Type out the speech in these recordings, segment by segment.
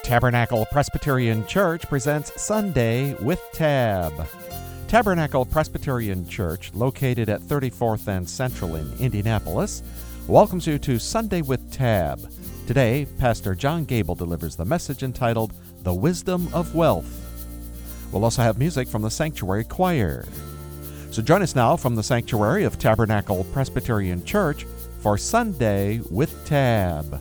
Tabernacle Presbyterian Church presents Sunday with Tab. Tabernacle Presbyterian Church, located at 34th and Central in Indianapolis, welcomes you to Sunday with Tab. Today, Pastor John Gable delivers the message entitled, The Wisdom of Wealth. We'll also have music from the Sanctuary Choir. So join us now from the Sanctuary of Tabernacle Presbyterian Church for Sunday with Tab.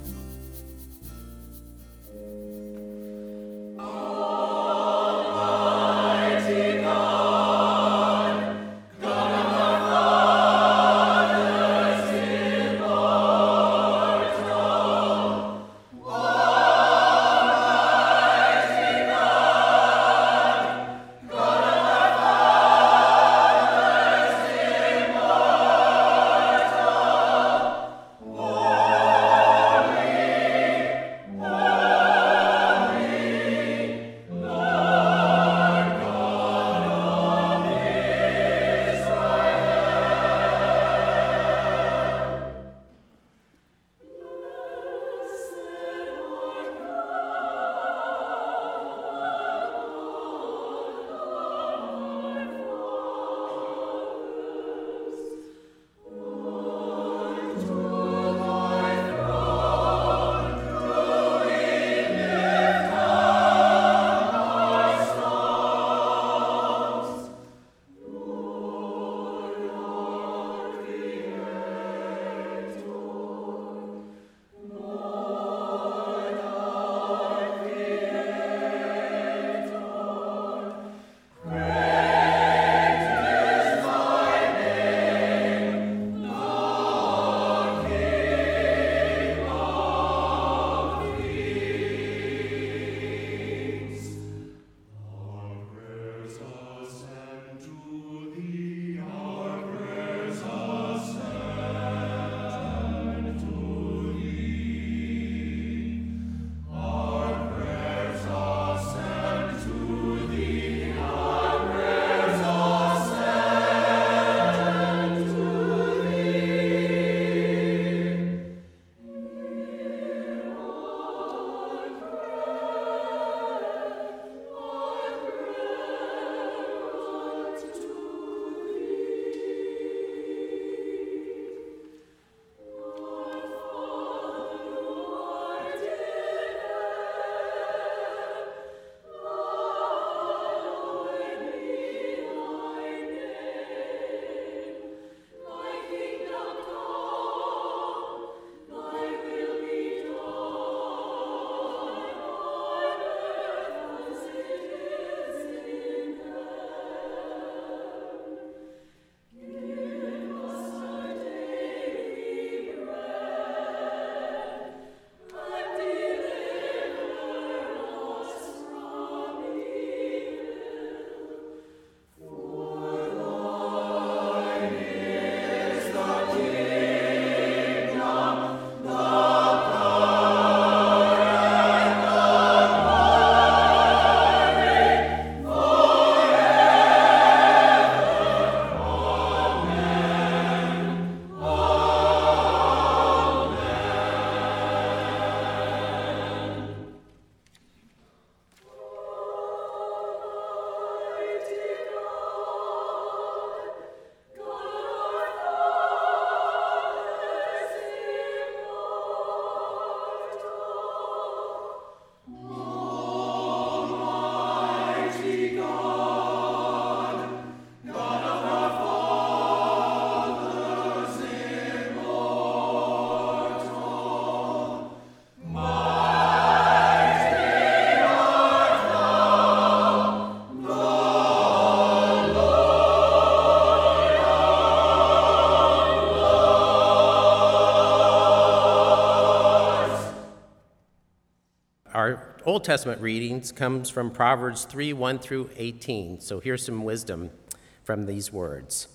Our Old Testament readings comes from Proverbs 3, 1 through 18. So here's some wisdom from these words.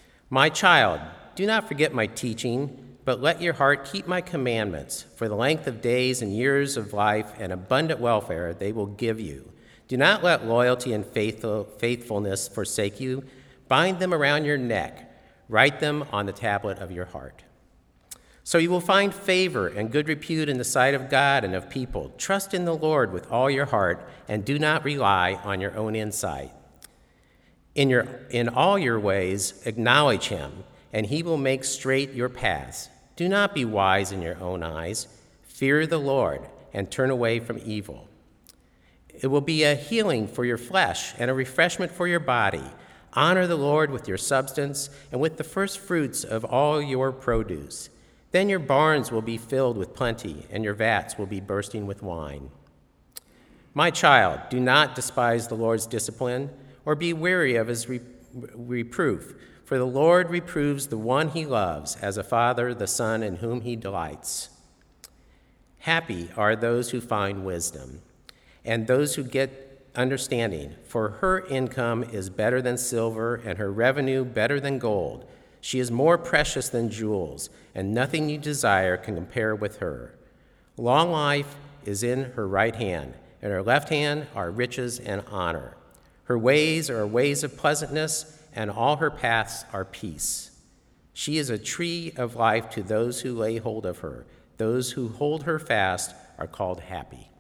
My child, do not forget my teaching, but let your heart keep my commandments. For the length of days and years of life and abundant welfare they will give you. Do not let loyalty and faithfulness forsake you. Bind them around your neck. Write them on the tablet of your heart. So you will find favor and good repute in the sight of God and of people. Trust in the Lord with all your heart, and do not rely on your own insight. In all your ways acknowledge him, and he will make straight your paths. Do not be wise in your own eyes. Fear the Lord, and turn away from evil. It will be a healing for your flesh and a refreshment for your body. Honor the Lord with your substance and with the first fruits of all your produce. Then your barns will be filled with plenty, and your vats will be bursting with wine. My child, do not despise the Lord's discipline, or be weary of his reproof. For the Lord reproves the one he loves, as a father the son in whom he delights. Happy are those who find wisdom, and those who get understanding, for her income is better than silver, and her revenue better than gold. She is more precious than jewels, and nothing you desire can compare with her. Long life is in her right hand, and her left hand are riches and honor. Her ways are ways of pleasantness, and all her paths are peace. She is a tree of life to those who lay hold of her. Those who hold her fast are called happy.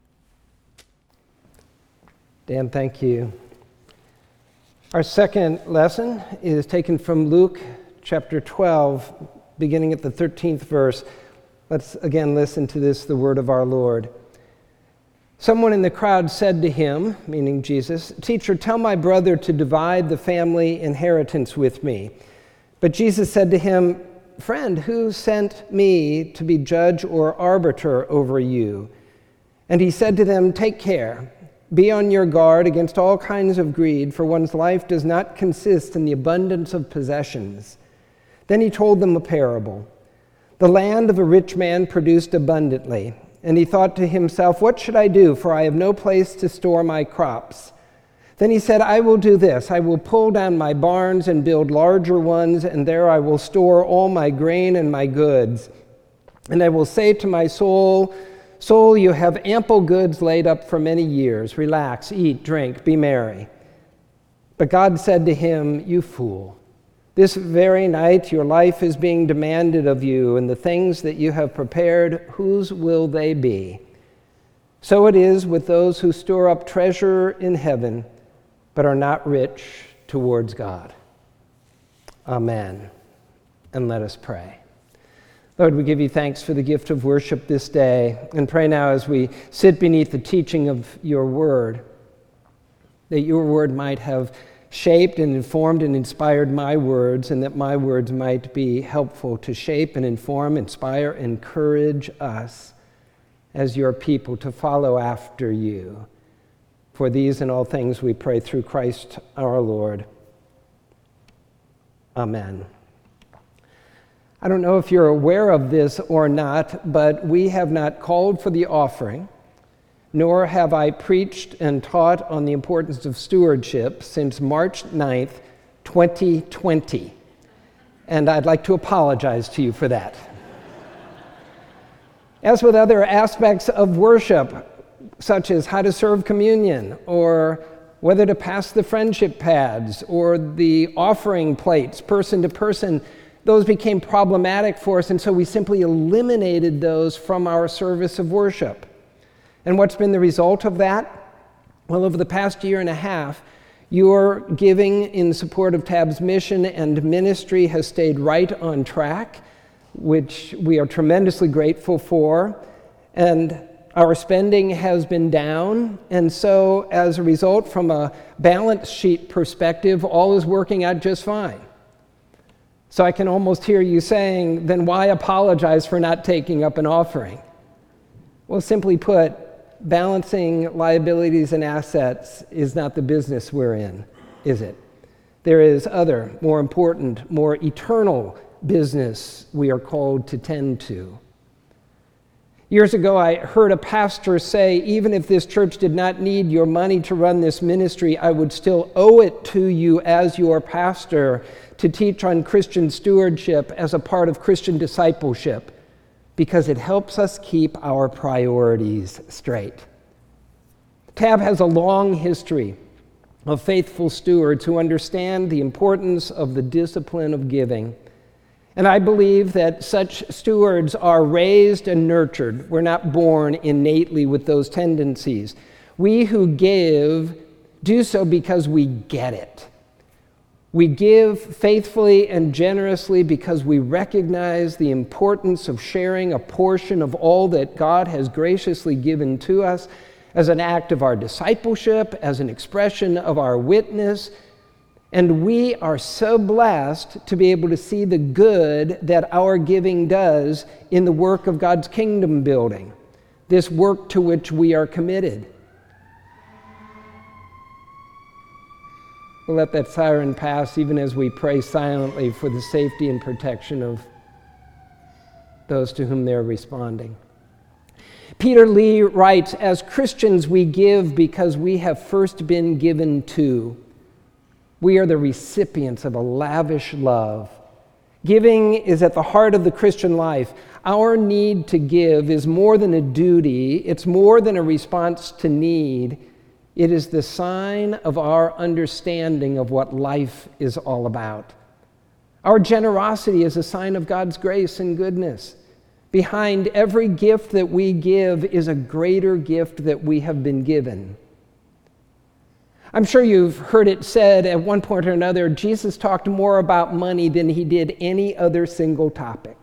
Dan, thank you. Our second lesson is taken from Luke chapter 12, beginning at the 13th verse. Let's again listen to this, the word of our Lord. Someone in the crowd said to him, meaning Jesus, "Teacher, tell my brother to divide the family inheritance with me." But Jesus said to him, "Friend, who sent me to be judge or arbiter over you?" And he said to them, "Take care. Be on your guard against all kinds of greed, for one's life does not consist in the abundance of possessions." Then he told them a parable. The land of a rich man produced abundantly, and he thought to himself, "What should I do, for I have no place to store my crops?" Then he said, "I will do this. I will pull down my barns and build larger ones, and there I will store all my grain and my goods. And I will say to my soul, 'Soul, you have ample goods laid up for many years. Relax, eat, drink, be merry.' But God said to him, 'You fool, this very night your life is being demanded of you, and the things that you have prepared, whose will they be? So it is with those who store up treasure in heaven, but are not rich towards God.'" Amen. And let us pray. Lord, we give you thanks for the gift of worship this day, and pray now as we sit beneath the teaching of your word, that your word might have shaped and informed and inspired my words, and that my words might be helpful to shape and inform, inspire, encourage us as your people to follow after you. For these and all things we pray through Christ our Lord. Amen. I don't know if you're aware of this or not, but we have not called for the offering, nor have I preached and taught on the importance of stewardship since March 9th, 2020. And I'd like to apologize to you for that. As with other aspects of worship, such as how to serve communion, or whether to pass the friendship pads, or the offering plates person to person, those became problematic for us, and so we simply eliminated those from our service of worship. And what's been the result of that? Well, over the past year and a half, your giving in support of TAB's mission and ministry has stayed right on track, which we are tremendously grateful for. And our spending has been down, and so as a result, from a balance sheet perspective, all is working out just fine. So I can almost hear you saying, then why apologize for not taking up an offering? Well, simply put, balancing liabilities and assets is not the business we're in, is it? There is other, more important, more eternal business we are called to tend to. Years ago, I heard a pastor say, even if this church did not need your money to run this ministry, I would still owe it to you as your pastor to teach on Christian stewardship as a part of Christian discipleship, because it helps us keep our priorities straight. TAB has a long history of faithful stewards who understand the importance of the discipline of giving. And I believe that such stewards are raised and nurtured. We're not born innately with those tendencies. We who give do so because we get it. We give faithfully and generously because we recognize the importance of sharing a portion of all that God has graciously given to us as an act of our discipleship, as an expression of our witness. And we are so blessed to be able to see the good that our giving does in the work of God's kingdom building, this work to which we are committed. We'll let that siren pass even as we pray silently for the safety and protection of those to whom they're responding. Peter Lee writes, "As Christians, we give because we have first been given to. We are the recipients of a lavish love. Giving is at the heart of the Christian life. Our need to give is more than a duty. It's more than a response to need. It is the sign of our understanding of what life is all about. Our generosity is a sign of God's grace and goodness. Behind every gift that we give is a greater gift that we have been given." I'm sure you've heard it said at one point or another, Jesus talked more about money than he did any other single topic.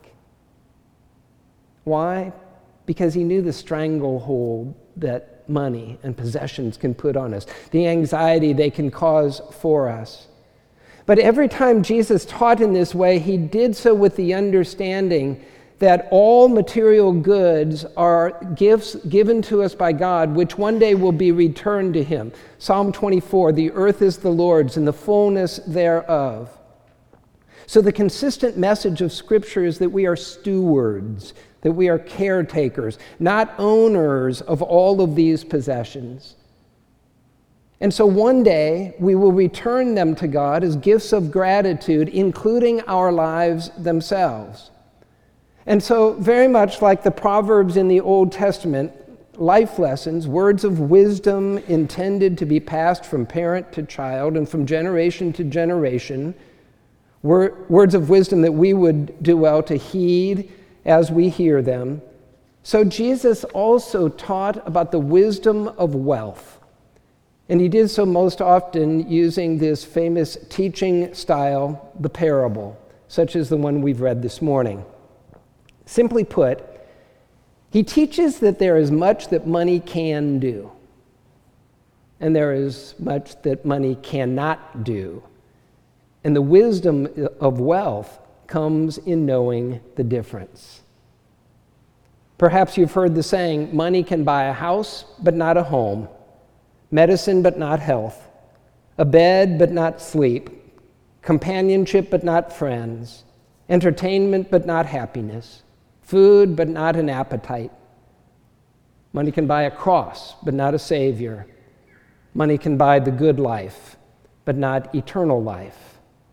Why? Because he knew the stranglehold that money and possessions can put on us, the anxiety they can cause for us. But every time Jesus taught in this way, he did so with the understanding that all material goods are gifts given to us by God, which one day will be returned to him. Psalm 24, "The earth is the Lord's and the fullness thereof." So the consistent message of Scripture is that we are stewards, that we are caretakers, not owners of all of these possessions. And so one day we will return them to God as gifts of gratitude, including our lives themselves. And so very much like the Proverbs in the Old Testament, life lessons, words of wisdom intended to be passed from parent to child and from generation to generation, words of wisdom that we would do well to heed as we hear them. So Jesus also taught about the wisdom of wealth. And he did so most often using this famous teaching style, the parable, such as the one we've read this morning. Simply put, he teaches that there is much that money can do, and there is much that money cannot do. And the wisdom of wealth comes in knowing the difference. Perhaps you've heard the saying, money can buy a house, but not a home, medicine, but not health, a bed, but not sleep, companionship, but not friends, entertainment, but not happiness, food, but not an appetite. Money can buy a cross, but not a savior. Money can buy the good life, but not eternal life.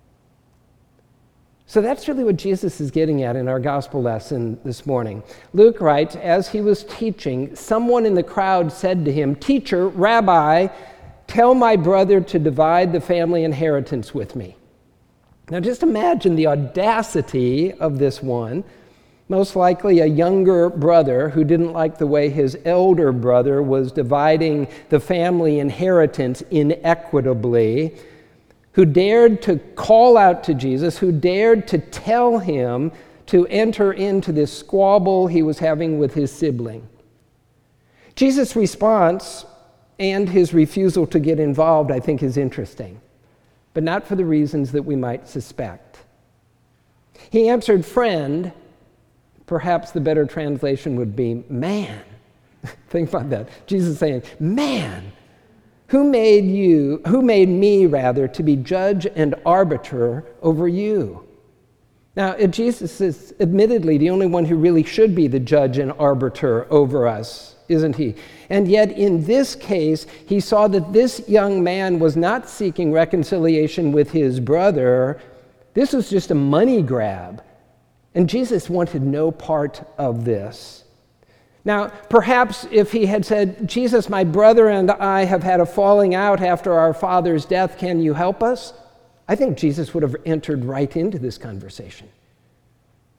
So that's really what Jesus is getting at in our gospel lesson this morning. Luke writes, as he was teaching, someone in the crowd said to him, "Teacher, Rabbi, tell my brother to divide the family inheritance with me." Now just imagine the audacity of this one, most likely a younger brother who didn't like the way his elder brother was dividing the family inheritance inequitably, who dared to call out to Jesus, who dared to tell him to enter into this squabble he was having with his sibling. Jesus' response and his refusal to get involved, I think, is interesting, but not for the reasons that we might suspect. He answered, "Friend," perhaps the better translation would be "man." Think about that. Jesus saying, "Man, who made me to be judge and arbiter over you?" Now, Jesus is admittedly the only one who really should be the judge and arbiter over us, isn't he? And yet, in this case, he saw that this young man was not seeking reconciliation with his brother. This was just a money grab. And Jesus wanted no part of this. Now, perhaps if he had said, "Jesus, my brother and I have had a falling out after our father's death, can you help us?" I think Jesus would have entered right into this conversation.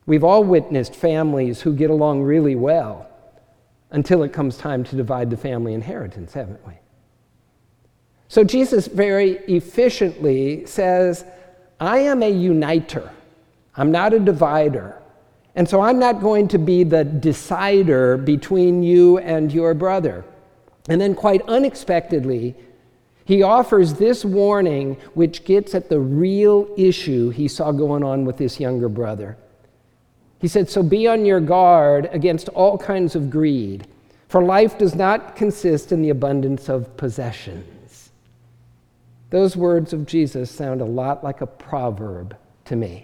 We've all witnessed families who get along really well until it comes time to divide the family inheritance, haven't we? So Jesus very efficiently says, I am a uniter. I'm not a divider. And so I'm not going to be the decider between you and your brother. And then quite unexpectedly, he offers this warning which gets at the real issue he saw going on with this younger brother. He said, so be on your guard against all kinds of greed, for life does not consist in the abundance of possessions. Those words of Jesus sound a lot like a proverb to me.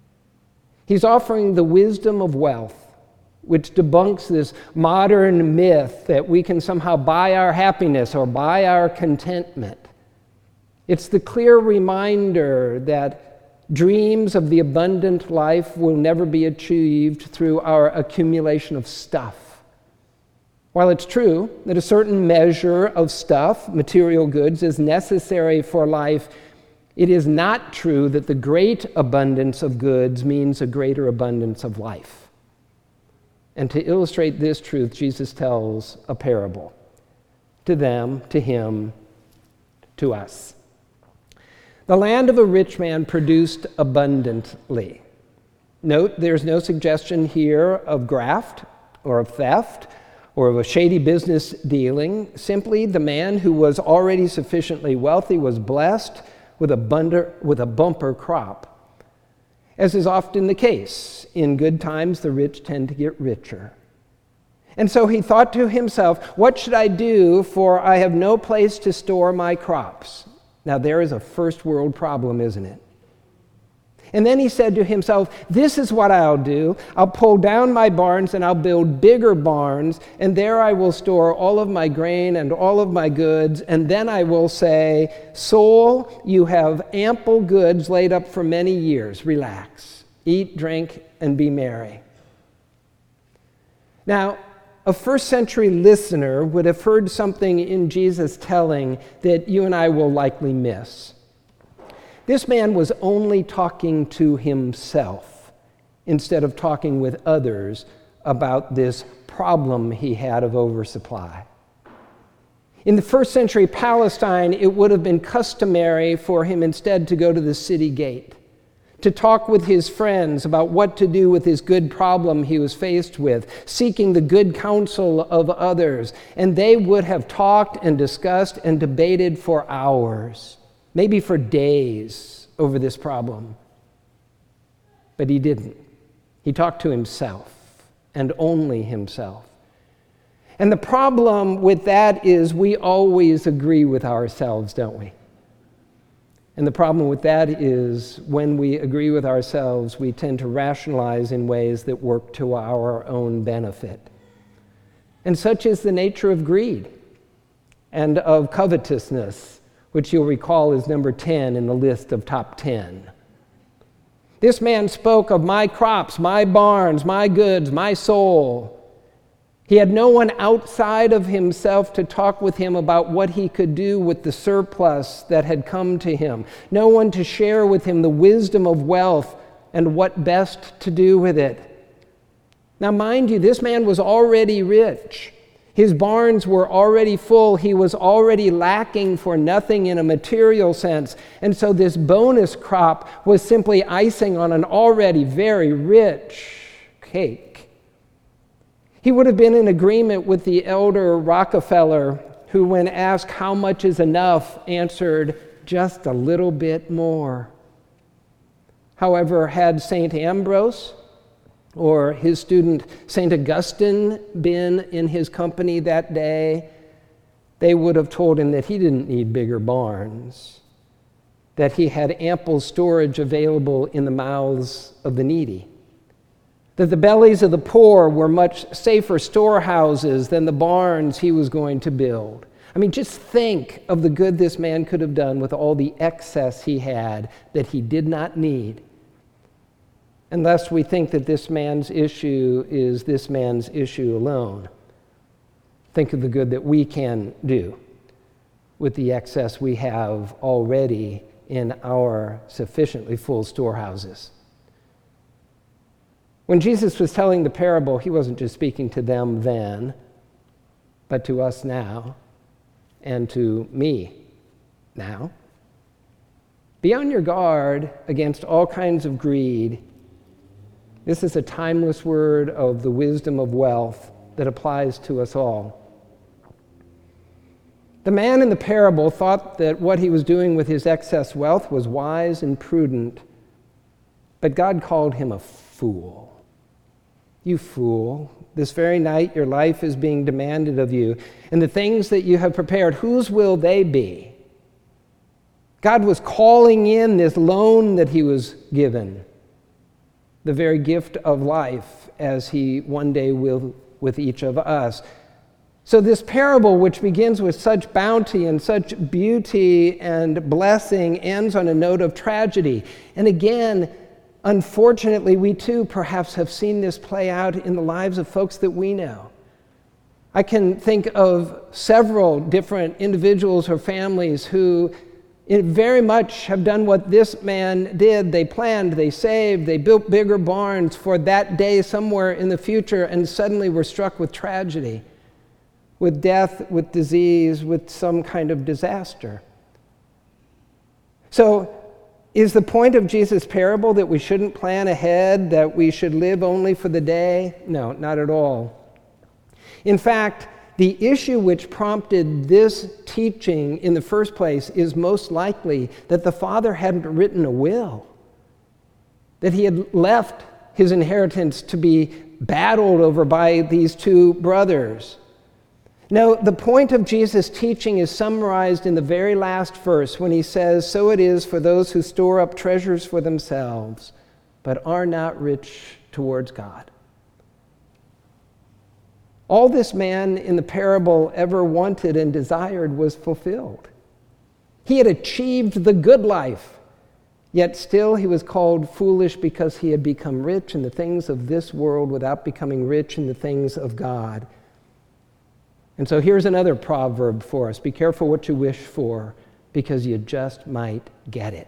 He's offering the wisdom of wealth, which debunks this modern myth that we can somehow buy our happiness or buy our contentment. It's the clear reminder that dreams of the abundant life will never be achieved through our accumulation of stuff. While it's true that a certain measure of stuff, material goods, is necessary for life, it is not true that the great abundance of goods means a greater abundance of life. And to illustrate this truth, Jesus tells a parable to them, to him, to us. The land of a rich man produced abundantly. Note, there's no suggestion here of graft or of theft or of a shady business dealing. Simply, the man who was already sufficiently wealthy was blessed with a bumper crop. As is often the case, in good times the rich tend to get richer. And so he thought to himself, what should I do, for I have no place to store my crops? Now there is a first world problem, isn't it? And then he said to himself, this is what I'll do. I'll pull down my barns and I'll build bigger barns, and there I will store all of my grain and all of my goods. And then I will say, soul, you have ample goods laid up for many years. Relax, eat, drink, and be merry. Now, a first century listener would have heard something in Jesus telling that you and I will likely miss. This man was only talking to himself instead of talking with others about this problem he had of oversupply. In the first century Palestine, it would have been customary for him instead to go to the city gate, to talk with his friends about what to do with his good problem he was faced with, seeking the good counsel of others. And they would have talked and discussed and debated for hours, maybe for days, over this problem. But he didn't. He talked to himself, and only himself. And the problem with that is we always agree with ourselves, don't we? And the problem with that is when we agree with ourselves, we tend to rationalize in ways that work to our own benefit. And such is the nature of greed and of covetousness, which you'll recall is number 10 in the list of top 10. This man spoke of my crops, my barns, my goods, my soul. He had no one outside of himself to talk with him about what he could do with the surplus that had come to him. No one to share with him the wisdom of wealth and what best to do with it. Now, mind you, this man was already rich. His barns were already full. He was already lacking for nothing in a material sense. And so this bonus crop was simply icing on an already very rich cake. He would have been in agreement with the elder Rockefeller, who, when asked how much is enough, answered, just a little bit more. However, had St. Ambrose or his student St. Augustine been in his company that day, they would have told him that he didn't need bigger barns, that he had ample storage available in the mouths of the needy, that the bellies of the poor were much safer storehouses than the barns he was going to build. I mean, just think of the good this man could have done with all the excess he had that he did not need. Unless we think that this man's issue is this man's issue alone. Think of the good that we can do with the excess we have already in our sufficiently full storehouses. When Jesus was telling the parable, he wasn't just speaking to them then, but to us now, and to me now. Be on your guard against all kinds of greed. This is a timeless word of the wisdom of wealth that applies to us all. The man in the parable thought that what he was doing with his excess wealth was wise and prudent, but God called him a fool. You fool, this very night your life is being demanded of you, and the things that you have prepared, whose will they be? God was calling in this loan that he was given, the very gift of life, as he one day will with each of us. So this parable, which begins with such bounty and such beauty and blessing, ends on a note of tragedy. And again, unfortunately, we too perhaps have seen this play out in the lives of folks that we know. I can think of several different individuals or families who very much have done what this man did. They planned, they saved, they built bigger barns for that day somewhere in the future, and suddenly were struck with tragedy, with death, with disease, with some kind of disaster. So, is the point of Jesus' parable that we shouldn't plan ahead, that we should live only for the day? No, not at all. In fact, the issue which prompted this teaching in the first place is most likely that the father hadn't written a will, that he had left his inheritance to be battled over by these two brothers. No, the point of Jesus' teaching is summarized in the very last verse when he says, "So it is for those who store up treasures for themselves, but are not rich towards God." All this man in the parable ever wanted and desired was fulfilled. He had achieved the good life, yet still he was called foolish because he had become rich in the things of this world without becoming rich in the things of God. And so here's another proverb for us. Be careful what you wish for, because you just might get it.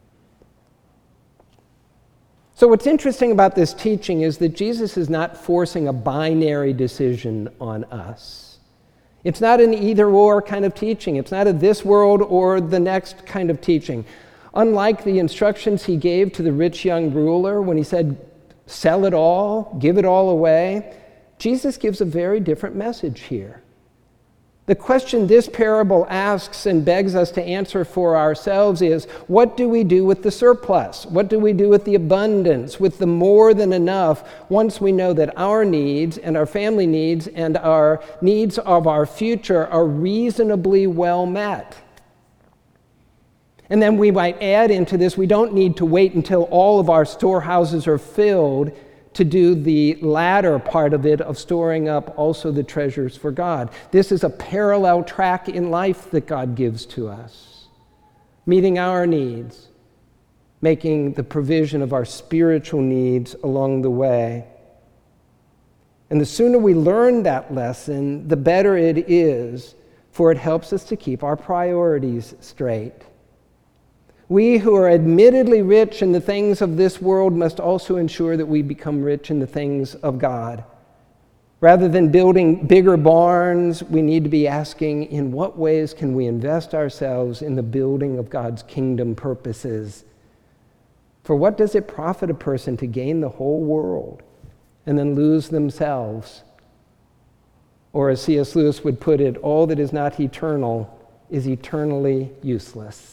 So what's interesting about this teaching is that Jesus is not forcing a binary decision on us. It's not an either-or kind of teaching. It's not a this world or the next kind of teaching. Unlike the instructions he gave to the rich young ruler when he said, sell it all, give it all away, Jesus gives a very different message here. The question this parable asks and begs us to answer for ourselves is, what do we do with the surplus? What do we do with the abundance, with the more than enough, once we know that our needs and our family needs and our needs of our future are reasonably well met? And then we might add into this, we don't need to wait until all of our storehouses are filled to do the latter part of it, of storing up also the treasures for God. This is a parallel track in life that God gives to us, meeting our needs, making the provision of our spiritual needs along the way. And the sooner we learn that lesson, the better it is, for it helps us to keep our priorities straight. We who are admittedly rich in the things of this world must also ensure that we become rich in the things of God. Rather than building bigger barns, we need to be asking, in what ways can we invest ourselves in the building of God's kingdom purposes? For what does it profit a person to gain the whole world and then lose themselves? Or as C.S. Lewis would put it, all that is not eternal is eternally useless.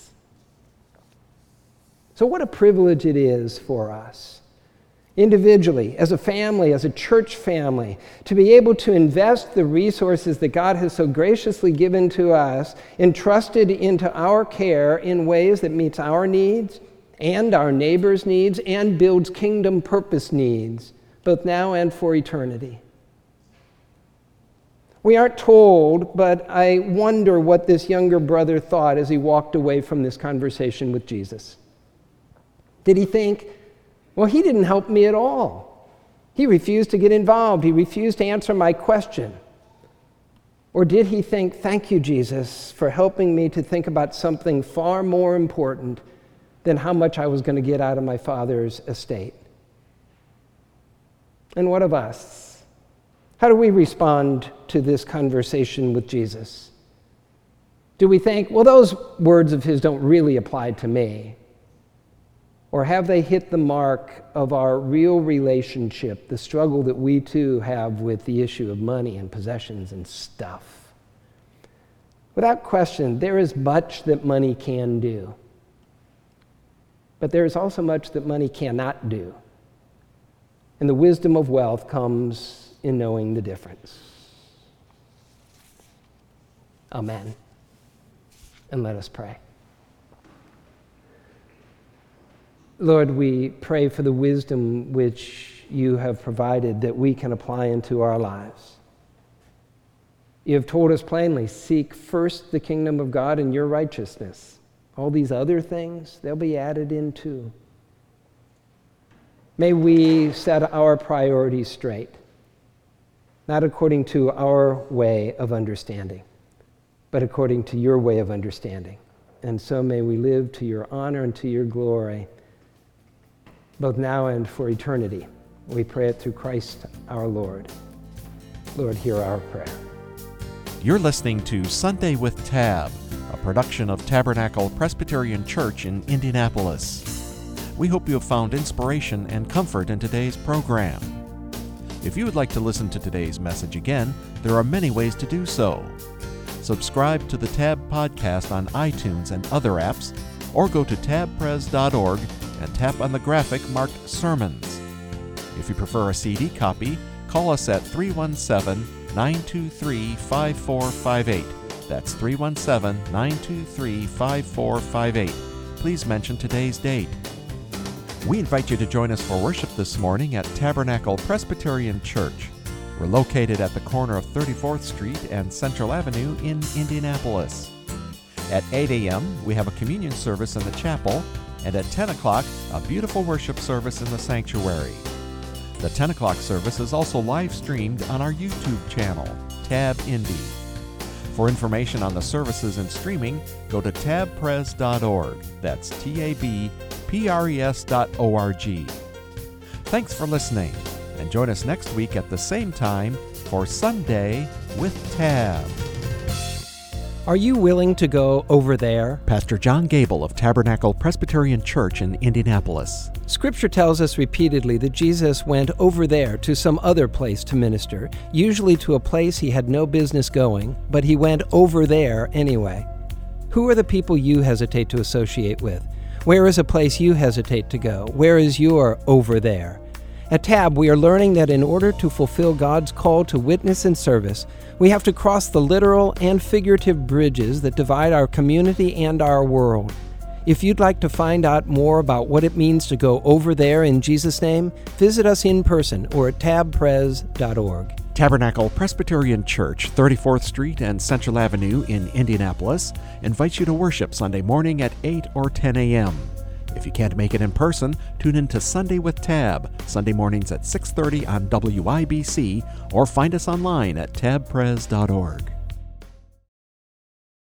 So what a privilege it is for us, individually, as a family, as a church family, to be able to invest the resources that God has so graciously given to us, entrusted into our care in ways that meets our needs and our neighbors' needs and builds kingdom purpose needs, both now and for eternity. We aren't told, but I wonder what this younger brother thought as he walked away from this conversation with Jesus. Did he think, well, he didn't help me at all. He refused to get involved. He refused to answer my question. Or did he think, thank you, Jesus, for helping me to think about something far more important than how much I was going to get out of my father's estate? And what of us? How do we respond to this conversation with Jesus? Do we think, well, those words of his don't really apply to me? Or have they hit the mark of our real relationship, the struggle that we too have with the issue of money and possessions and stuff? Without question, there is much that money can do. But there is also much that money cannot do. And the wisdom of wealth comes in knowing the difference. Amen. And let us pray. Lord, we pray for the wisdom which you have provided that we can apply into our lives. You have told us plainly, seek first the kingdom of God and your righteousness. All these other things, they'll be added in too. May we set our priorities straight, not according to our way of understanding, but according to your way of understanding. And so may we live to your honor and to your glory, both now and for eternity. We pray it through Christ our Lord. Lord, hear our prayer. You're listening to Sunday with Tab, a production of Tabernacle Presbyterian Church in Indianapolis. We hope you have found inspiration and comfort in today's program. If you would like to listen to today's message again, there are many ways to do so. Subscribe to the Tab podcast on iTunes and other apps, or go to tabpres.org and tap on the graphic marked Sermons. If you prefer a CD copy, call us at 317-923-5458. That's 317-923-5458. Please mention today's date. We invite you to join us for worship this morning at Tabernacle Presbyterian Church. We're located at the corner of 34th Street and Central Avenue in Indianapolis. At 8 a.m., we have a communion service in the chapel, and at 10 o'clock, a beautiful worship service in the sanctuary. The 10 o'clock service is also live streamed on our YouTube channel, Tab Indy. For information on the services and streaming, go to tabpres.org. That's tabpres.org. Thanks for listening, and join us next week at the same time for Sunday with Tab. Are you willing to go over there? Pastor John Gable of Tabernacle Presbyterian Church in Indianapolis. Scripture tells us repeatedly that Jesus went over there to some other place to minister, usually to a place he had no business going, but he went over there anyway. Who are the people you hesitate to associate with? Where is a place you hesitate to go? Where is your over there? At Tab, we are learning that in order to fulfill God's call to witness and service, we have to cross the literal and figurative bridges that divide our community and our world. If you'd like to find out more about what it means to go over there in Jesus' name, visit us in person or at tabpres.org. Tabernacle Presbyterian Church, 34th Street and Central Avenue in Indianapolis, invites you to worship Sunday morning at 8 or 10 a.m. If you can't make it in person, tune in to Sunday with Tab, Sunday mornings at 6:30 on WIBC, or find us online at tabpres.org.